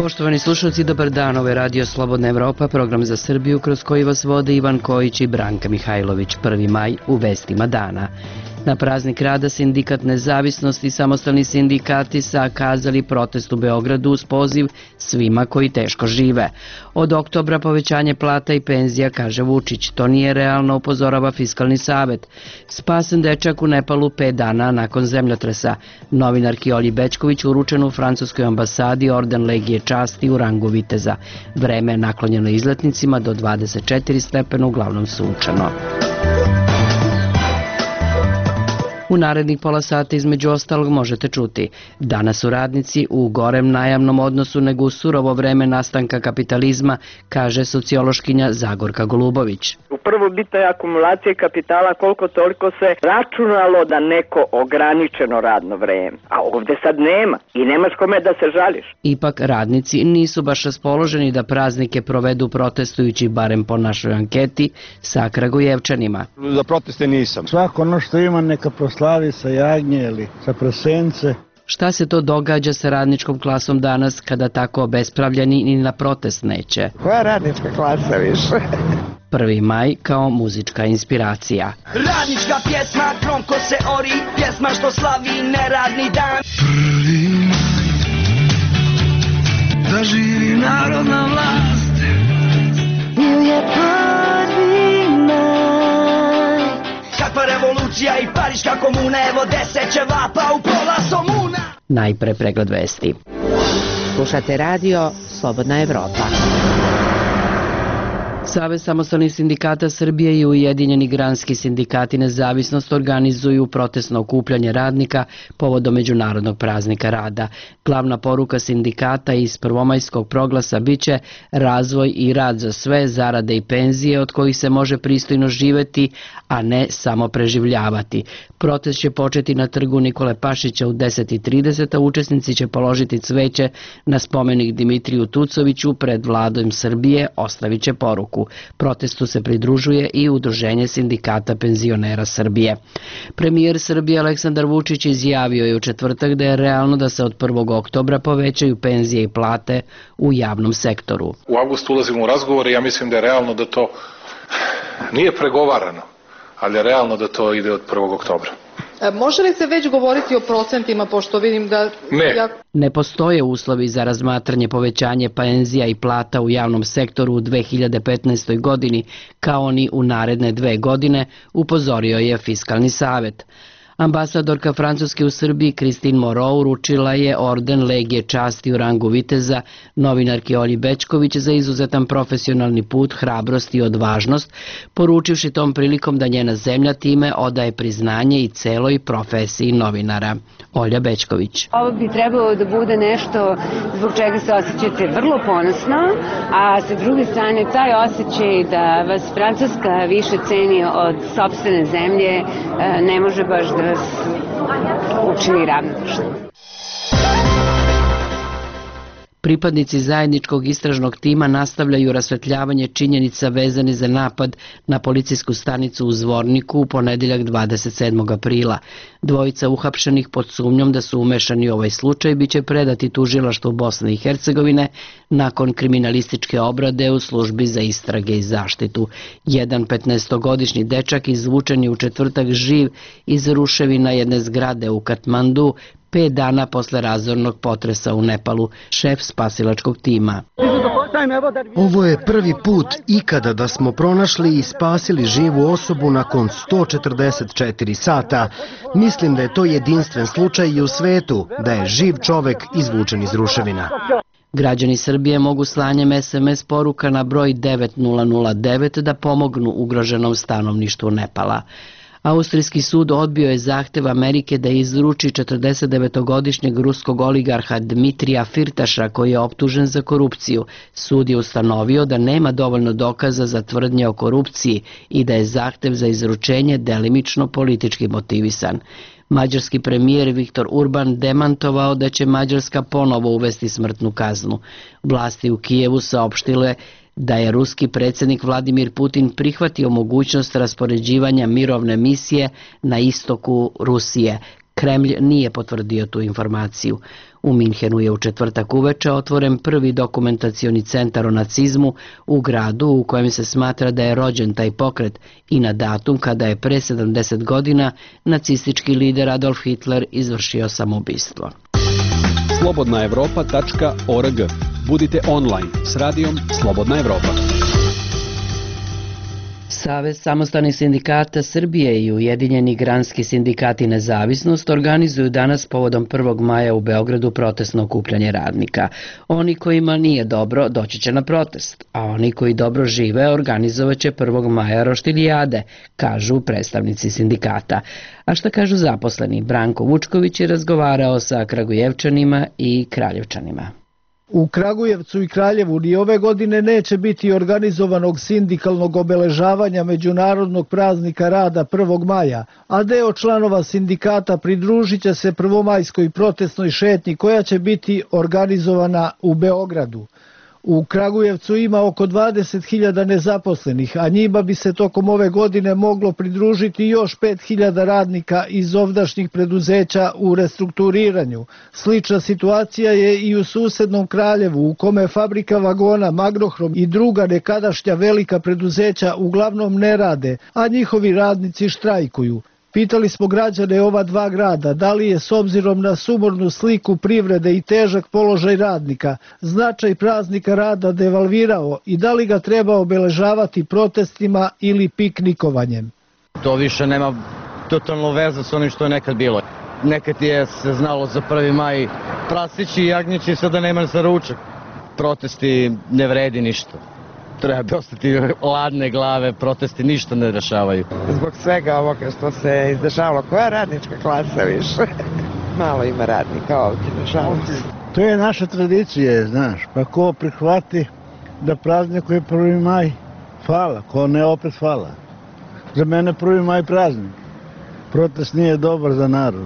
Poštovani slušalci, dobar dan, ovo je Radio Slobodna Evropa, program za Srbiju kroz koji vas vode Ivan Kojić i Branka Mihajlović. 1. maj u vestima dana. Na praznik rada Sindikat Nezavisnosti i samostalni sindikati zakazali protest u Beogradu uz poziv svima koji teško žive. Od oktobra povećanje plata i penzija, kaže Vučić. To nije realno, upozorava Fiskalni savet. Spasen dečak u Nepalu 5 dana nakon zemljotresa. Novinarki Olji Bećković uručen u francuskoj ambasadi orden Legije časti u rangu viteza. Vreme je naklonjeno izletnicima do 24 stepena, uglavnom sunčano. U narednih pola sata između ostalog možete čuti: danas su radnici u gorem najamnom odnosu nego u surovo vreme nastanka kapitalizma, kaže sociološkinja Zagorka Golubović. U prvobitnoj akumulaciji kapitala koliko toliko se računalo da neko ograničeno radno vreme, a ovde sad nema i nemaš kome da se žališ. Ipak radnici nisu baš raspoloženi da praznike provedu protestujući, barem po našoj anketi, sa Kragujevčanima. Za proteste nisam. Svako ono što ima neka proslavi sa jagnje ili sa prosence. Šta se to događa sa radničkom klasom danas kada tako obespravljeni ni na protest neće? Koja radnička klasa više? 1. maj kao muzička inspiracija. Radnička pjesma, gromko se ori, pjesma što slavi neradni dan. 1. maj, da živi narodna vlast. Bio je 1. maj. Kakva revolucija i Pariška komuna, evo 10 ćevapa u pola somuna. Najpre pregled vesti. Slušate radio Slobodna Evropa. Savez samostalnih sindikata Srbije i Ujedinjeni granski sindikati Nezavisnost organizuju protestno okupljanje radnika povodom Međunarodnog praznika rada. Glavna poruka sindikata iz prvomajskog proglasa biće razvoj i rad za sve, zarade i penzije od kojih se može pristojno živeti, a ne samo preživljavati. Protest će početi na trgu Nikole Pašića u 10:30, a učesnici će položiti cveće na spomenik Dimitriju Tucoviću pred Vladom Srbije, ostavit će poruku. Protestu se pridružuje i Udruženje sindikata penzionera Srbije. Premijer Srbije Aleksandar Vučić izjavio je u četvrtak da je realno da se od 1. oktobra povećaju penzije i plate u javnom sektoru. U avgustu ulazimo u razgovor i ja mislim da je realno da to nije pregovarano, ali je realno da to ide od 1. oktobra. Može li se već govoriti o procentima, pošto vidim da... Ne postoje uslovi za razmatranje povećanje penzija i plata u javnom sektoru u 2015. godini, kao ni u naredne 2 godine, upozorio je Fiskalni savet. Ambasadorka Francuske u Srbiji Christine Moreau uručila je orden Legije časti u rangu viteza novinarki Olji Bećković za izuzetan profesionalni put, hrabrost i odvažnost, poručivši tom prilikom da njena zemlja time odaje priznanje i celoj profesiji novinara. Olja Bećković. Ovo bi trebalo da bude nešto zbog čega se osjećate vrlo ponosno, a sa druge strane taj osjećaj da vas Francuska više ceni od sopstvene zemlje ne može baš da vas učini ravnodušnim. Pripadnici zajedničkog istražnog tima nastavljaju rasvetljavanje činjenica vezane za napad na policijsku stanicu u Zvorniku u ponedeljak 27. aprila. Dvojica uhapšenih pod sumnjom da su umešani u ovaj slučaj biće predati tužilaštvu Bosne i Hercegovine nakon kriminalističke obrade u službi za istrage i zaštitu. Jedan 15-godišnji dečak izvučen je u četvrtak živ iz ruševina jedne zgrade u Katmandu 5 dana posle razornog potresa u Nepalu, šef spasilačkog tima. Ovo je prvi put ikada da smo pronašli i spasili živu osobu nakon 144 sata. Mislim da je to jedinstven slučaj i u svetu, da je živ čovek izvučen iz ruševina. Građani Srbije mogu slanjem SMS poruka na broj 9009 da pomognu ugroženom stanovništvu Nepala. Austrijski sud odbio je zahtev Amerike da izruči 49-godišnjeg ruskog oligarha Dmitrija Firtaša koji je optužen za korupciju. Sud je ustanovio da nema dovoljno dokaza za tvrdnje o korupciji i da je zahtev za izručenje delimično politički motivisan. Mađarski premijer Viktor Urban demantovao da će Mađarska ponovo uvesti smrtnu kaznu. Vlasti u Kijevu saopštile da je ruski predsjednik Vladimir Putin prihvatio mogućnost raspoređivanja mirovne misije na istoku Rusije, Kremlj nije potvrdio tu informaciju. U Minhenu je u četvrtak uveče otvoren prvi dokumentacioni centar o nacizmu u gradu u kojem se smatra da je rođen taj pokret i na datum kada je pre 70 godina nacistički lider Adolf Hitler izvršio samoubistvo. slobodnaevropa.org. Budite online s radijom Slobodna Evropa. Savez samostalnih sindikata Srbije i Ujedinjeni granski sindikati Nezavisnost organizuju danas povodom 1. maja u Beogradu protestno okupljanje radnika. Oni kojima nije dobro doći će na protest, a oni koji dobro žive organizovaće 1. maja roštiljade, kažu predstavnici sindikata. A šta kažu zaposleni? Branko Vučković je razgovarao sa Kragujevčanima i Kraljevčanima. U Kragujevcu i Kraljevu ni ove godine neće biti organizovanog sindikalnog obeležavanja Međunarodnog praznika rada 1. maja, a deo članova sindikata pridružit će se prvomajskoj protestnoj šetnji koja će biti organizovana u Beogradu. U Kragujevcu ima oko 20.000 nezaposlenih, a njima bi se tokom ove godine moglo pridružiti još 5.000 radnika iz ovdašnjih preduzeća u restrukturiranju. Slična situacija je i u susednom Kraljevu, u kome fabrika vagona Magnohrom i druga nekadašnja velika preduzeća uglavnom ne rade, a njihovi radnici štrajkuju. Pitali smo građane ova dva grada da li je s obzirom na sumornu sliku privrede i težak položaj radnika značaj praznika rada devalvirao i da li ga treba obeležavati protestima ili piknikovanjem. To više nema totalno veze s onim što je nekad bilo. Nekad je se znalo za 1. maj prasići i jagnjeći, sada nema za ručak. Protesti ne vredi ništa. Treba ostati ladne glave, protesti ništa ne rešavaju. Zbog svega ovoga što se izdešavalo, koja radnička klasa više? Malo ima radnika ovdje, nažalost. To je naša tradicija, znaš, pa ko prihvati da praznikuje 1. maj, hvala, ko ne opet hvala. Za mene 1. maj praznik. Protest nije dobar za narod.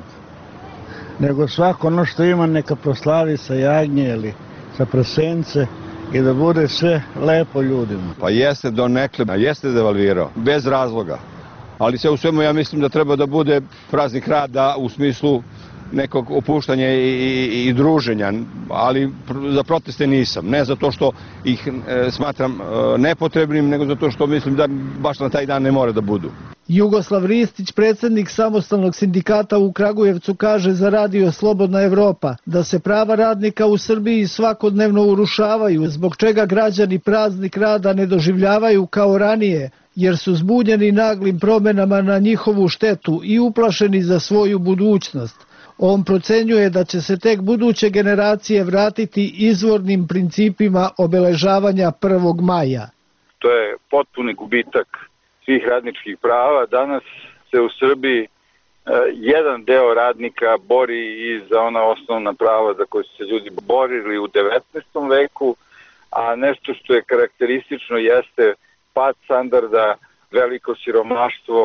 Nego svako ono što ima neka proslavi sa jagnje ili sa prasence, i da bude sve lepo ljudima. Pa jeste donekle, jeste devalvirao, bez razloga. Ali sve u svemu ja mislim da treba da bude praznik rada u smislu nekog opuštanja i druženja, ali za proteste nisam. Ne zato što ih smatram nepotrebnim, nego zato što mislim da baš na taj dan ne mora da budu. Jugoslav Ristić, predsjednik samostalnog sindikata u Kragujevcu, kaže za radio Slobodna Evropa da se prava radnika u Srbiji svakodnevno urušavaju, zbog čega građani praznik rada ne doživljavaju kao ranije, jer su zbunjeni naglim promenama na njihovu štetu i uplašeni za svoju budućnost. On procenjuje da će se tek buduće generacije vratiti izvornim principima obeležavanja 1. maja. To je potpuni gubitak svih radničkih prava. Danas se u Srbiji jedan deo radnika bori i za ona osnovna prava za koje su se ljudi borili u 19. veku, a nešto što je karakteristično jeste pad standarda, veliko siromaštvo,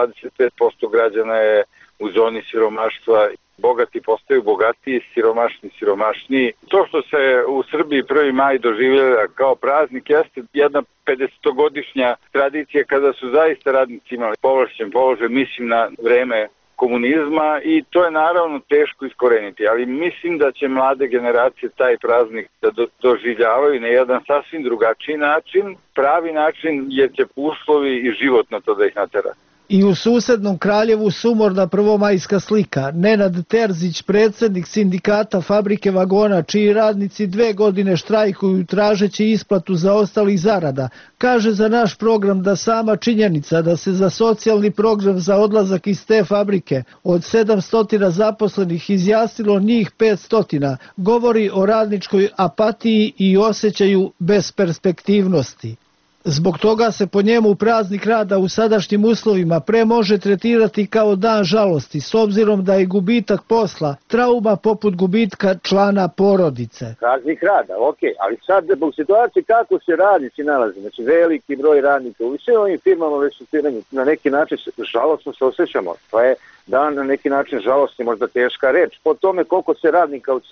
25% građana je u zoni siromaštva, bogati postaju bogatiji, siromašni siromašniji. To što se u Srbiji 1. maj doživljava kao praznik jeste jedna 50-godišnja tradicija kada su zaista radnici imali povlašćen položaj, mislim na vreme komunizma, i to je naravno teško iskoreniti, ali mislim da će mlade generacije taj praznik da doživljavaju na jedan sasvim drugačiji način, pravi način, jer će uslovi i život na to da ih natera. I u susednom Kraljevu sumorna prvomajska slika. Nenad Terzić, predsjednik sindikata fabrike vagona, čiji radnici 2 godine štrajkuju tražeći isplatu zaostalih zarada, kaže za naš program da sama činjenica da se za socijalni program za odlazak iz te fabrike od 700 zaposlenih izjasnilo njih 500, govori o radničkoj apatiji i osjećaju besperspektivnosti. Zbog toga se po njemu praznik rada u sadašnjim uslovima pre može tretirati kao dan žalosti, s obzirom da je gubitak posla trauma poput gubitka člana porodice. Praznik rada, ok, ali sad zbog situacije kako se radnici nalaze, znači veliki broj radnika u svim ovim firmama restrukturiranja, na neki način žalostno se osjećamo. To je da na neki način žalosti, možda teška reč. Po tome koliko se radnika od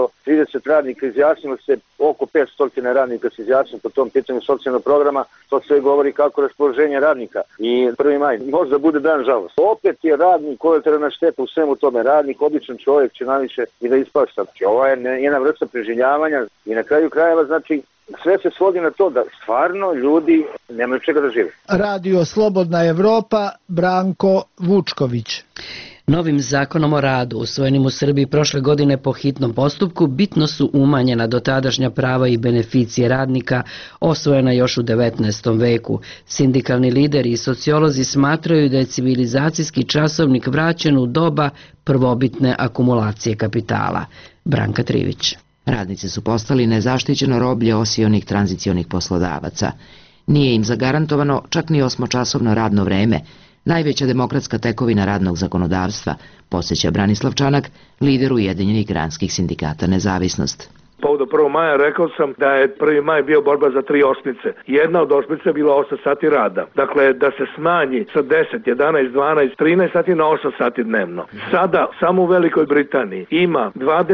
730 radnika izjasnilo se, oko 500 radnika se izjasnilo po tom pitanju socijalnog programa, to sve govori kako raspoloženje radnika. I 1. maj možda bude dan žalosti. Opet je radnik kolateralna šteta u svemu tome. Radnik, običan čovjek će najviše i da ispašta. Ovo je jedna vrsta preživljavanja i na kraju krajeva, znači, sve se svodi na to da stvarno ljudi nemaju čega da žive. Radio Slobodna Evropa, Branko Vučković. Novim zakonom o radu, usvojenim u Srbiji prošle godine po hitnom postupku, bitno su umanjena dotadašnja prava i beneficije radnika, osvojena još u 19. veku. Sindikalni lideri i sociolozi smatraju da je civilizacijski časovnik vraćen u doba prvobitne akumulacije kapitala. Branka Trivić. Radnici su postali nezaštićeno roblje osijonih tranzicionih poslodavaca. Nije im zagarantovano čak ni 8-časovno radno vreme, najveća demokratska tekovina radnog zakonodavstva, podsjeća Branislav Čanak, lider Ujedinjenih granskih sindikata Nezavisnost. Povodom 1. maja rekao sam da je 1. maj bio borba za 3 osmice. Jedna od osmice je bila 8 sati rada. Dakle, da se smanji sa 10, 11, 12, 13 sati na 8 sati dnevno. Sada, samo u Velikoj Britaniji, ima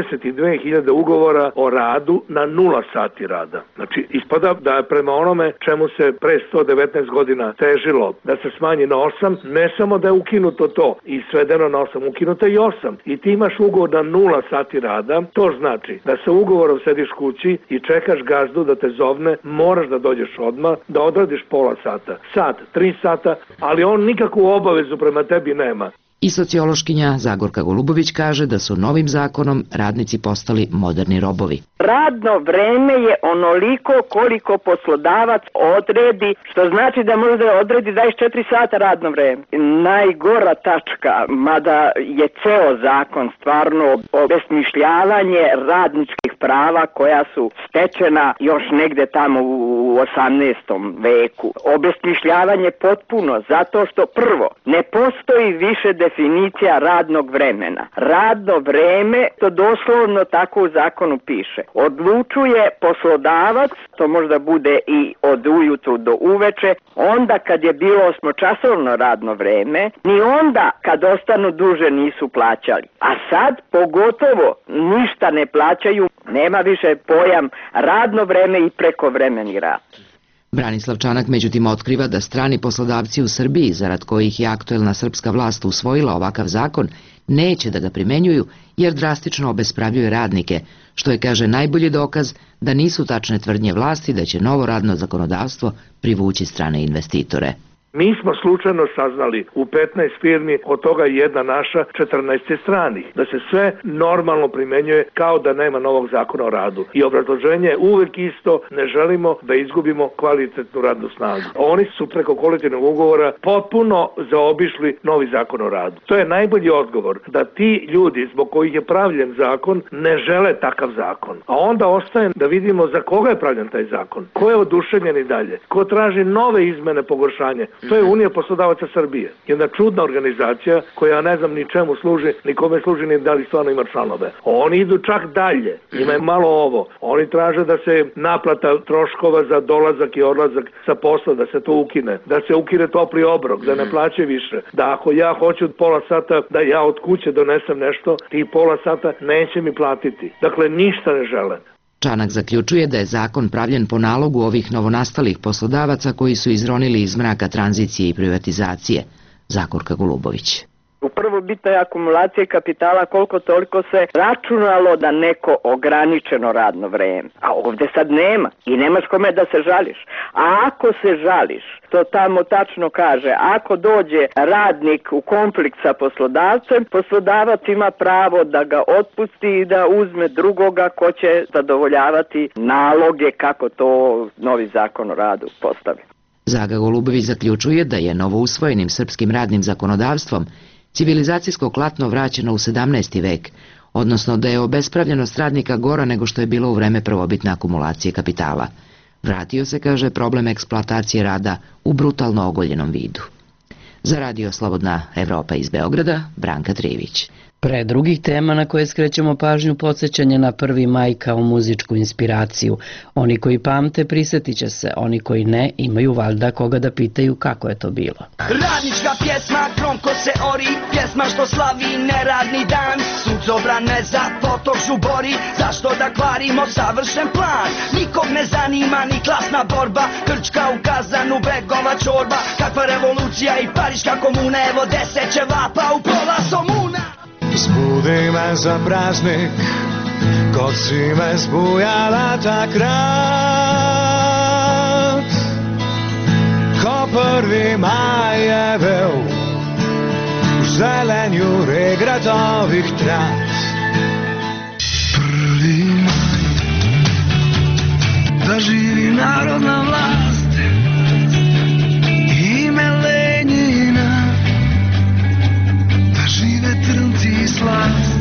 22.000 ugovora o radu na 0 sati rada. Znači, ispada da je prema onome čemu se pre 119 godina težilo da se smanji na 8, ne samo da je ukinuto to i svedeno na 8, ukinuto je i 8. I ti imaš ugovor na 0 sati rada, to znači da se ugovorom sediš kući i čekaš gazdu da te zovne, moraš da dođeš odmah, da odradiš pola sata, sat, 3 sata, ali on nikakvu obavezu prema tebi nema. I sociološkinja Zagorka Golubović kaže da su novim zakonom radnici postali moderni robovi. Radno vreme je onoliko koliko poslodavac odredi, što znači da može da odredi 24 sata radno vreme. Najgora tačka, mada je ceo zakon stvarno obesmišljavanje radničkih prava koja su stečena još negde tamo u 18. veku. Obesmišljavanje potpuno, zato što prvo, ne postoji više definicija radnog vremena. Radno vreme, to doslovno tako u zakonu piše, odlučuje poslodavac, to možda bude i od ujutru do uveče, onda kad je bilo 8-časovno radno vreme, ni onda kad ostanu duže nisu plaćali. A sad pogotovo ništa ne plaćaju, nema više pojam radno vreme i prekovremeni rad. Branislav Čanak međutim otkriva da strani poslodavci u Srbiji, zarad kojih je aktuelna srpska vlast usvojila ovakav zakon, neće da ga primenjuju jer drastično obespravljuje radnike, što je, kaže, najbolji dokaz da nisu tačne tvrdnje vlasti da će novo radno zakonodavstvo privući strane investitore. Mi smo slučajno saznali u 15 firmi, od toga jedna naša, 14 stranih, da se sve normalno primenjuje kao da nema novog zakona o radu. I obrazloženje je uvek isto, ne želimo da izgubimo kvalitetnu radnu snagu. Oni su preko kolektivnog ugovora potpuno zaobišli novi zakon o radu. To je najbolji odgovor, da ti ljudi zbog kojih je pravljen zakon ne žele takav zakon. A onda ostaje da vidimo za koga je pravljen taj zakon, ko je oduševljen i dalje, ko traži nove izmene, pogoršanje. To je Unija poslodavaca Srbije. Jedna čudna organizacija koja ne znam ni čemu služi, ni kome služi, ni da li stvarno ima članove. Oni idu čak dalje. Ima je malo ovo. Oni traže da se naplata troškova za dolazak i odlazak sa posla, da se to ukine. Da se ukine topli obrok, da ne plaće više. Da ako ja hoću od pola sata da ja od kuće donesem nešto, ti pola sata neće mi platiti. Dakle, ništa ne žele. Čanak zaključuje da je zakon pravljen po nalogu ovih novonastalih poslodavaca koji su izronili iz mraka tranzicije i privatizacije. Zagorka Golubović. U prvobitnoj akumulaciji kapitala koliko toliko se računalo da neko ograničeno radno vreme. A ovde sad nema i nemaš kome da se žališ. A ako se žališ, to tamo tačno kaže, ako dođe radnik u konflikt sa poslodavcem, poslodavac ima pravo da ga otpusti i da uzme drugoga ko će zadovoljavati naloge kako to novi zakon o radu postavi. Zaga Golubović zaključuje da je novousvojenim srpskim radnim zakonodavstvom civilizacijsko klatno vraćeno u 17. vek, odnosno da je obespravljenost radnika gora nego što je bilo u vreme prvobitne akumulacije kapitala. Vratio se, kaže, problem eksploatacije rada u brutalno ogoljenom vidu. Za Radio Slobodna Evropa iz Beograda, Branka Trivić. Pre drugih tema na koje skrećemo pažnju podsjećanje na 1. maj kao muzičku inspiraciju. Oni koji pamte prisetit će se, oni koji ne imaju valjda koga da pitaju kako je to bilo. Radnička pjesma, gromko se ori, pjesma što slavi neradni dan. Suncobran me za potok žubori, zašto da kvarimo savršen plan? Nikog ne zanima ni klasna borba, Krčka u Kazanu, Begova čorba. Kakva revolucija i Pariška komuna, evo 10 ćevapa u pola somuna. Zbudi me za praznik, kod si me zbujala takrat. Ko 1. maj je bil v zelenju regradovih trat. 1. maj, da živi narodna vlast, ime Lenjina, da žive trnci i slast,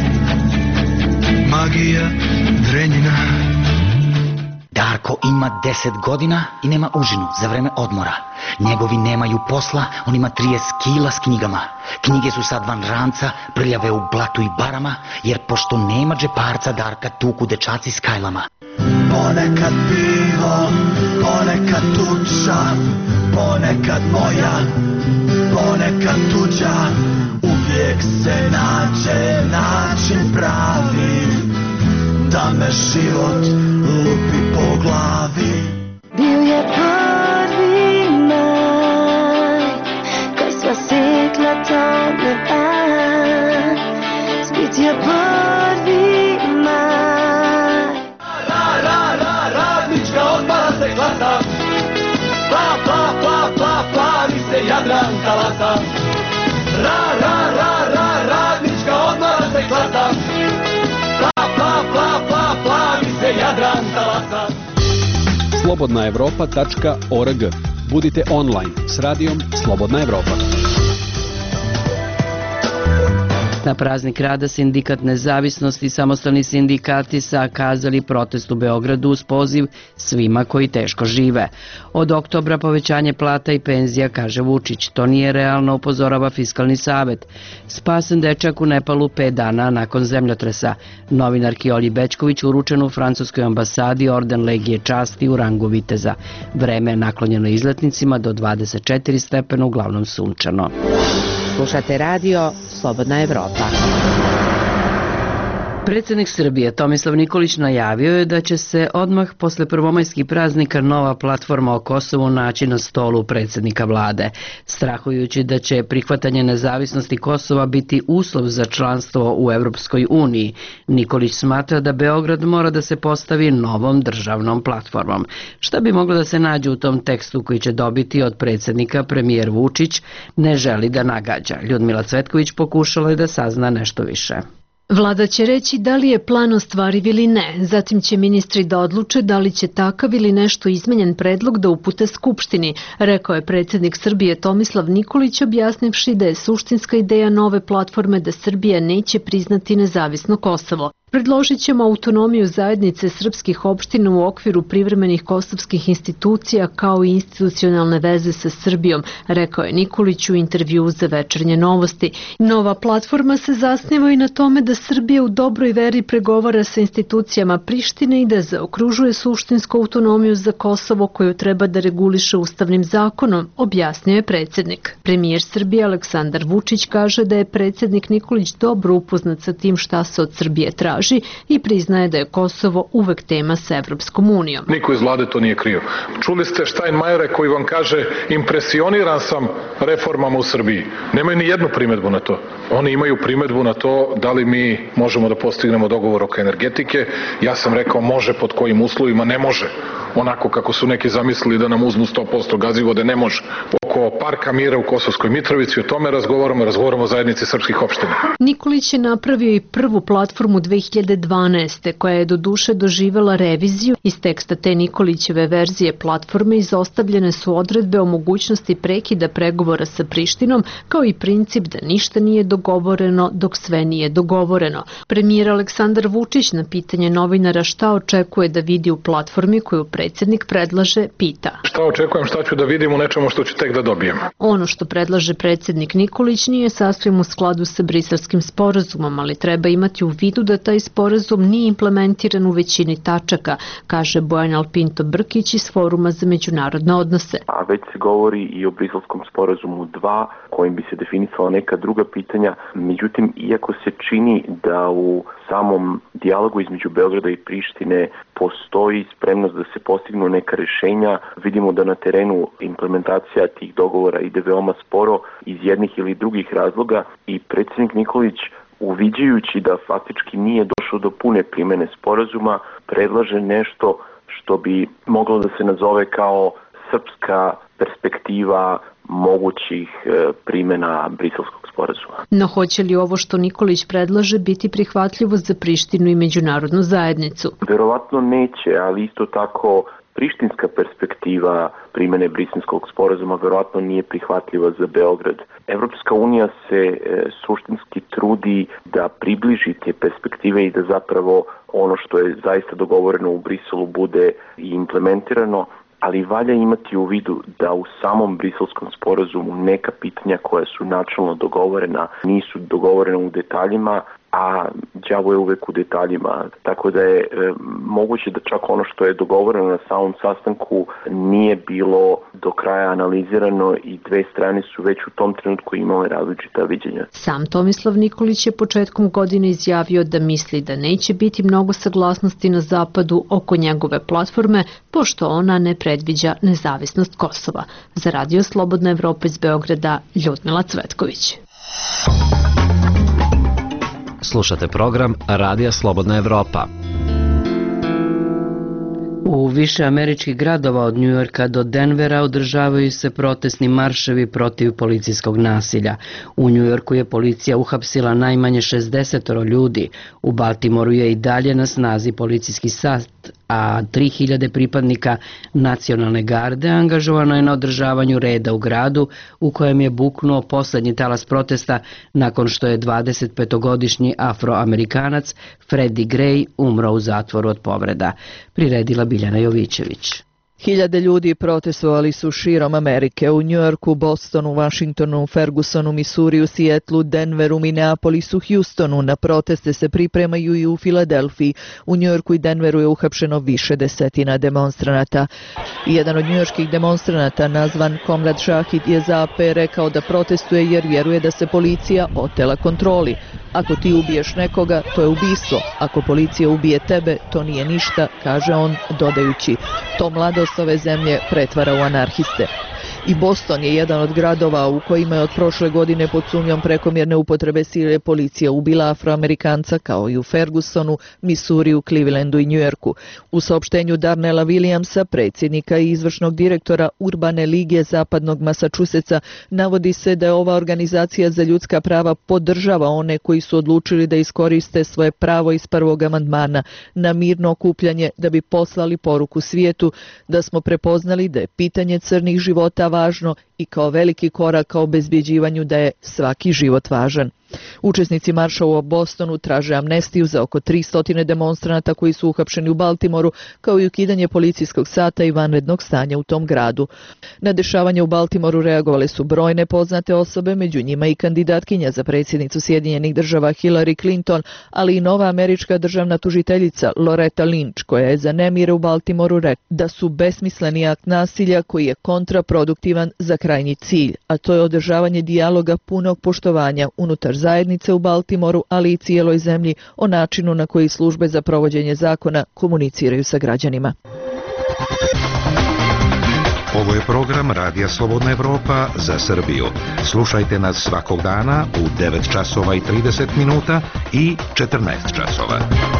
magija Drenjina. Darko ima 10 godina i nema užinu za vreme odmora. Njegovi nemaju posla, on ima 30 kila s knjigama. Knjige su sad van ranca, prljave u blatu i barama, jer pošto nema džeparca, Darka tuku dečaci s kajlama. Ponekad pivo, ponekad tuča, ponekad moja, ponekad tuđa. Uvijek se nađe način pravi da me život lupi po glavi. Bio je 1. maj, kad sva sitla tome dan. Spit je 1. maj. Radnička odmara se glasa, plavi se Jadran talasa. Radnička odmara se glasa, plavi se Jadran talasa. slobodnaevropa.org. Budite online s radijom Slobodna Evropa. Na praznik rada Sindikat nezavisnosti i samostalni sindikati zakazali protest u Beogradu uz poziv svima koji teško žive. Od oktobra povećanje plata i penzija, kaže Vučić. To nije realno, upozorava Fiskalni savet. Spasen dečak u Nepalu 5 dana nakon zemljotresa. Novinarki Olji Bećković uručen u francuskoj ambasadi orden Legije časti u rangu viteza. Vreme je naklonjeno izletnicima do 24 stepena, uglavnom sunčano. Slušate radio Slobodna Evropa. Predsjednik Srbije Tomislav Nikolić najavio je da će se odmah posle prvomajskih praznika nova platforma o Kosovu naći na stolu predsjednika vlade, strahujući da će prihvatanje nezavisnosti Kosova biti uslov za članstvo u Evropskoj uniji. Nikolić smatra da Beograd mora da se postavi novom državnom platformom. Šta bi moglo da se nađe u tom tekstu koji će dobiti od predsjednika, premijer Vučić ne želi da nagađa. Ljudmila Cvetković pokušala je da sazna nešto više. Vlada će reći da li je plan ostvariv ili ne, zatim će ministri da odluče da li će takav ili nešto izmenjen predlog da upute Skupštini, rekao je predsjednik Srbije Tomislav Nikolić, objasnivši da je suštinska ideja nove platforme da Srbija neće priznati nezavisno Kosovo. Predložit ćemo autonomiju zajednice srpskih opština u okviru privremenih kosovskih institucija kao i institucionalne veze sa Srbijom, rekao je Nikolić u intervjuu za Večernje novosti. Nova platforma se zasniva i na tome da Srbija u dobroj veri pregovara sa institucijama Prištine i da zaokružuje suštinsku autonomiju za Kosovo koju treba da reguliše ustavnim zakonom, objasnio je predsjednik. Premijer Srbije Aleksandar Vučić kaže da je predsjednik Nikolić dobro upoznat sa tim šta se od Srbije traži i priznaje da je Kosovo uvek tema sa Evropskom unijom. Niko iz vlade to nije krio. Čuli ste Štajnmajera koji vam kaže impresioniran sam reformama u Srbiji. Nemaju ni jednu primedbu na to. Oni imaju primedbu na to da li mi možemo da postignemo dogovor oko energetike. Ja sam rekao može pod kojim uslovima, ne može. Onako kako su neki zamislili da nam uzmu 100% gazivode, ne može. Oko Parka mira u Kosovskoj Mitrovici, o tome razgovaramo o zajednici srpskih opština. Nikolić je napravio i prvu platformu 2012. koja je do duše doživela reviziju. Iz teksta te Nikolićeve verzije platforme izostavljene su odredbe o mogućnosti prekida pregovora sa Prištinom, kao i princip da ništa nije dogovoreno dok sve nije dogovoreno. Premijer Aleksandar Vučić na pitanje novinara šta očekuje da vidi u platformi koju predsjednik predlaže, pita. Šta očekujem, šta ću da vidim u nečemu što ću tek da dobijem? Ono što predlaže predsjednik Nikolić nije sasvim u skladu sa Briselskim sporazumom, ali treba imati u vidu da taj sporazum nije implementiran u većini tačaka, kaže Bojan Alpinto Brkić iz Foruma za međunarodne odnose. A već se govori i o Briselskom sporazumu 2, kojim bi se definisala neka druga pitanja. Međutim, iako se čini da u samom dijalogu između Beograda i Prištine postoji spremnost da se postignu neka rješenja, vidimo da na terenu implementacija tih dogovora ide veoma sporo iz jednih ili drugih razloga i predsjednik Nikolić, uviđajući da faktički nije došlo do pune primjene sporazuma, predlaže nešto što bi moglo da se nazove kao srpska perspektiva mogućih primjena Briselskog sporazuma. No hoće li ovo što Nikolić predlaže biti prihvatljivo za Prištinu i međunarodnu zajednicu? Verovatno neće, ali isto tako prištinska perspektiva primjene Briselskog sporazuma verovatno nije prihvatljiva za Beograd. Evropska unija se suštinski trudi da približi te perspektive i da zapravo ono što je zaista dogovoreno u Briselu bude i implementirano, ali valja imati u vidu da u samom Briselskom sporazumu neka pitanja koja su načelno dogovorena nisu dogovorena u detaljima, a đavo je uvek u detaljima. Tako da je moguće da čak ono što je dogovoreno na samom sastanku nije bilo do kraja analizirano i dve strane su već u tom trenutku imale različita viđenja. Sam Tomislav Nikolić je početkom godine izjavio da misli da neće biti mnogo saglasnosti na zapadu oko njegove platforme, pošto ona ne predviđa nezavisnost Kosova. Za Radio Slobodna Evropa iz Beograda, Ljudmila Cvetković. Slušate program Radija Slobodna Evropa. U više američkih gradova od Njujorka do Denvera održavaju se protestni marševi protiv policijskog nasilja. U Njujorku je policija uhapsila najmanje 60 ljudi. U Baltimoru je i dalje na snazi policijski sat, a 3000 pripadnika nacionalne garde angažovano je na održavanju reda u gradu u kojem je buknuo poslednji talas protesta nakon što je 25-godišnji afroamerikanac Freddie Gray umro u zatvoru od povreda. Priredila Biljana Jovićević. Hiljade ljudi protestovali su širom Amerike, u Njujorku, Bostonu, Washingtonu, Fergusonu, Misuriju, Sijetlu, Denveru, Minneapolisu, Houstonu. Na proteste se pripremaju i u Filadelfiji. U Njujorku i Denveru je uhapšeno više desetina demonstranata. Jedan od njujorških demonstranata, nazvan Komrad Šahid, je za AP rekao da protestuje jer vjeruje da se policija otela kontroli. Ako ti ubiješ nekoga, to je ubistvo. Ako policija ubije tebe, to nije ništa, kaže on, dodajući, to mladost ove zemlje pretvara u anarhiste. I Boston je jedan od gradova u kojima je od prošle godine pod sumnjom prekomjerne upotrebe sile policija ubila Afroamerikanca, kao i u Fergusonu, Misuriju, Clevelandu i Njujorku. U saopštenju Darnella Williamsa, predsjednika i izvršnog direktora Urbane lige zapadnog Masačuseca, navodi se da je ova organizacija za ljudska prava podržava one koji su odlučili da iskoriste svoje pravo iz prvog amandmana na mirno okupljanje da bi poslali poruku svijetu da smo prepoznali da je pitanje crnih života važno i kao veliki korak ka obezbjeđivanju da je svaki život važan. Učesnici marša u Bostonu traže amnestiju za oko 300 demonstranata koji su uhapšeni u Baltimoru, kao i ukidanje policijskog sata i vanrednog stanja u tom gradu. Na dešavanje u Baltimoru reagovale su brojne poznate osobe, među njima i kandidatkinja za predsjednicu Sjedinjenih država Hillary Clinton, ali i nova američka državna tužiteljica Loretta Lynch, koja je za nemire u Baltimoru rekla da su besmisleni akt nasilja koji je kontraproduktivan za krajnji cilj, a to je održavanje dijaloga punog poštovanja unutar zajednice u Baltimoru, ali i cijeloj zemlji o načinu na koji službe za provođenje zakona komuniciraju sa građanima. Ovo je program Radija Slobodna Evropa za Srbiju. Slušajte nas svakog dana u 9 časova i 30 minuta i 14 časova.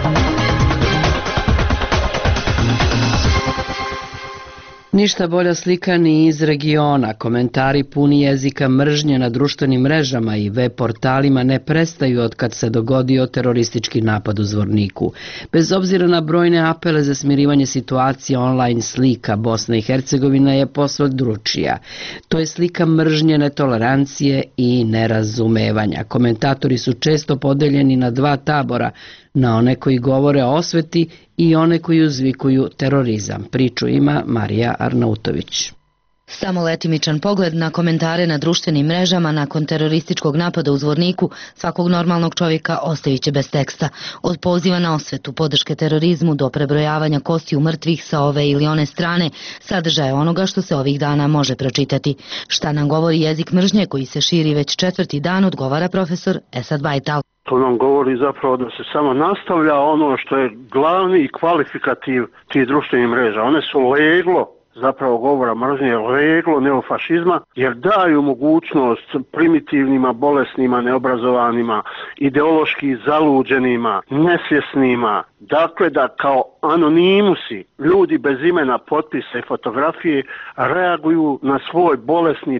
Ništa bolja slika ni iz regiona. Komentari puni jezika mržnje na društvenim mrežama i web portalima ne prestaju od kad se dogodio teroristički napad u Zvorniku. Bez obzira na brojne apele za smirivanje situacije, online slika Bosne i Hercegovine je posve drugačija. To je slika mržnje, netolerancije i nerazumevanja. Komentatori su često podeljeni na dva tabora. na one koji govore o osveti i one koji uzvikuju terorizam. Priču ima Marija Arnautović. Samo letimičan pogled na komentare na društvenim mrežama nakon terorističkog napada u Zvorniku svakog normalnog čovjeka ostavit će bez teksta. Od poziva na osvetu, podrške terorizmu do prebrojavanja kostiju mrtvih sa ove ili one strane, sadržaje onoga što se ovih dana može pročitati. Šta nam govori jezik mržnje koji se širi već 4. dan, odgovara profesor Esad Bajtal. To nam govori zapravo da se samo nastavlja ono što je glavni kvalifikativ tih društvenih mreža. One su leglo zapravo govora mržnje, leglo neofašizma, jer daju mogućnost primitivnima, bolesnima, neobrazovanima, ideološki zaluđenima, nesvjesnima, dakle da kao anonimusi, ljudi bez imena, potpisa i fotografije reaguju na svoj bolesni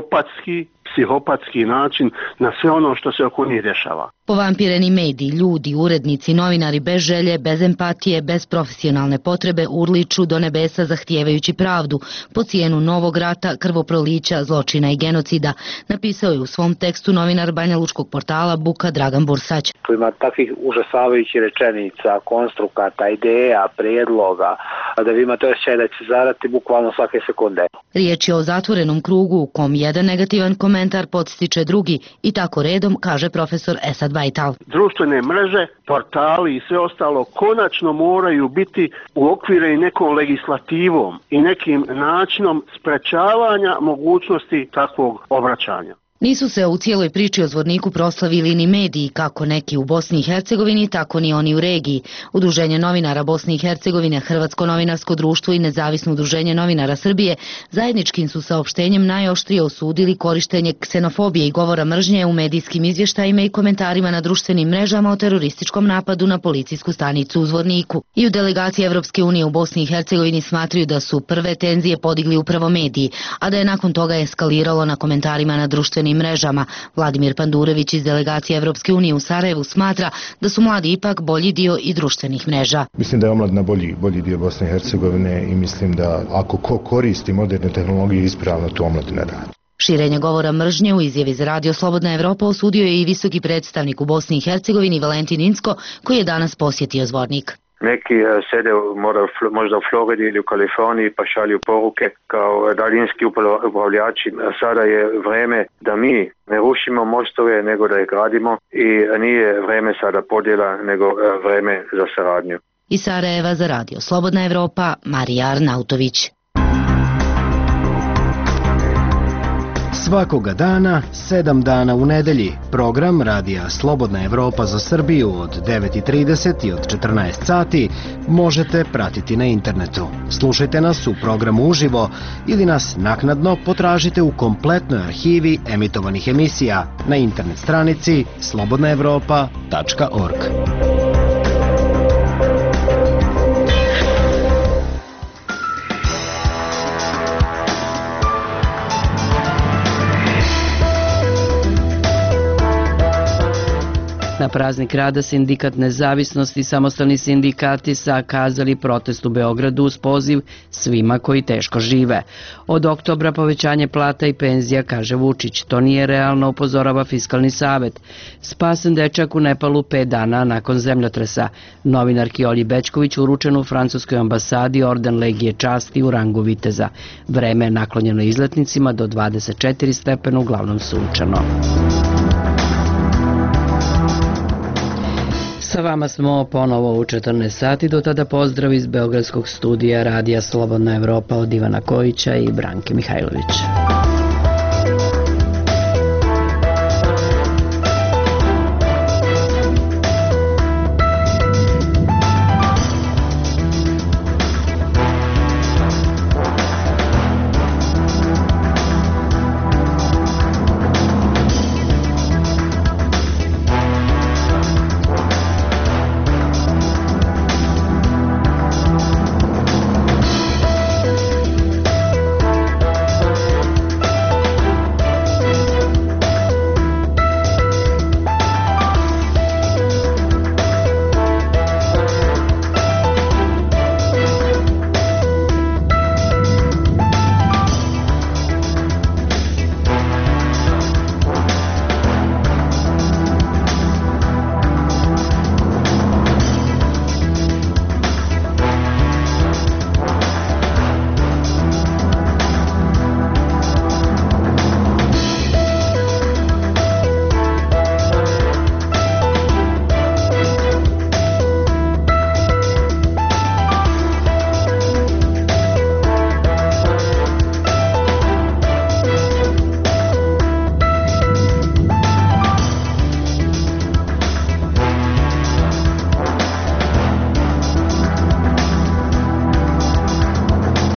psihopatski način na sve ono što se oko njih dešava. Povampireni mediji, ljudi, urednici, novinari bez želje, bez empatije, bez profesionalne potrebe urliču do nebesa zahtijevajući pravdu po cijenu novog rata, krvoprolića, zločina i genocida, napisao je u svom tekstu novinar banjalučkog portala Buka Dragan Bursać. Tu ima takvih užasavajućih rečenica, konstrukata, ideja, prijedloga, da vi imate osjećaj da će zarati bukvalno svake sekunde. Riječ je o zatvorenom krugu u kom jedan negativan komentar podstiče drugi i tako redom, kaže profesor Esad Bajtal. Društvene mreže, portali i sve ostalo konačno moraju biti uokvireni nekom legislativom i nekim načinom sprečavanja mogućnosti takvog obraćanja. Nisu se u cijeloj priči o Zvorniku proslavili ni mediji, kako neki u Bosni i Hercegovini, tako ni oni u regiji. Udruženje novinara Bosne i Hercegovine, Hrvatsko novinarsko društvo i Nezavisno udruženje novinara Srbije zajedničkim su saopštenjem najoštrije osudili korištenje ksenofobije i govora mržnje u medijskim izvještajima i komentarima na društvenim mrežama o terorističkom napadu na policijsku stanicu u Zvorniku. I u delegaciji Evropske unije u Bosni i Hercegovini smatraju da su prve tenzije podigli upravo mediji, a da je nakon toga eskaliralo na komentarima na društvenim mrežama. Vladimir Pandurević iz delegacije Evropske unije u Sarajevu smatra da su mladi ipak bolji dio i društvenih mreža. Mislim da je omladina bolji dio Bosne i Hercegovine i mislim da ako ko koristi moderne tehnologije ispravno to omladina radi. Širenje govora mržnje u izjavi za Radio Slobodna Evropa osudio je i visoki predstavnik u Bosni i Hercegovini Valentin Incko, koji je danas posjetio Zvornik. Neki sede možda u Floridi ili u Kaliforniji pa šalju poruke kao daljinski upravljači. Sada je vreme da mi ne rušimo mostove nego da ih gradimo i nije vreme sada podjela nego vreme za saradnju. Iz Sarajeva za Radio Slobodna Evropa, Marija Arnautović. Svakoga dana, 7 dana u nedelji, program Radija Slobodna Evropa za Srbiju od 9:30 i od 14 sati možete pratiti na internetu. Slušajte nas u programu uživo ili nas naknadno potražite u kompletnoj arhivi emitovanih emisija na internet stranici slobodnaevropa.org. Na praznik rada Sindikat Nezavisnosti i samostalni sindikati zakazali protest u Beogradu uz poziv svima koji teško žive. Od oktobra povećanje plata i penzija, kaže Vučić. To nije realno, upozorava Fiskalni savet. Spasen dečak u Nepalu 5 dana nakon zemljotresa. Novinarki Olji Bećković uručen u francuskoj ambasadi orden Legije časti u rangu viteza. Vreme je naklonjeno izletnicima do 24 stepena, uglavnom sunčano. Sa vama smo ponovo u 14 sati, do tada pozdrav iz Beogradskog studija Radija Slobodna Evropa od Ivana Kojića i Branke Mihajlović.